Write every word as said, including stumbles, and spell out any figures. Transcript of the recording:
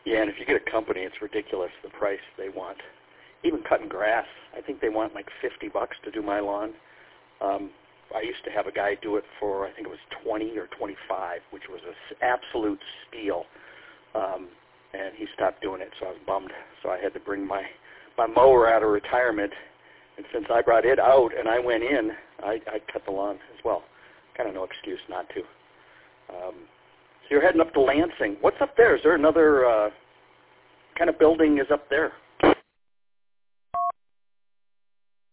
Yeah, and if you get a company, it's ridiculous the price they want. Even cutting grass, I think they want like fifty bucks to do my lawn. Um, I used to have a guy do it for, I think it was twenty or twenty-five, which was an absolute steal. Um, and he stopped doing it, so I was bummed. So I had to bring my, my mower out of retirement. And since I brought it out and I went in, I, I cut the lawn as well. Kind of no excuse not to. Um, so you're heading up to Lansing. What's up there? Is there another uh, kind of building is up there?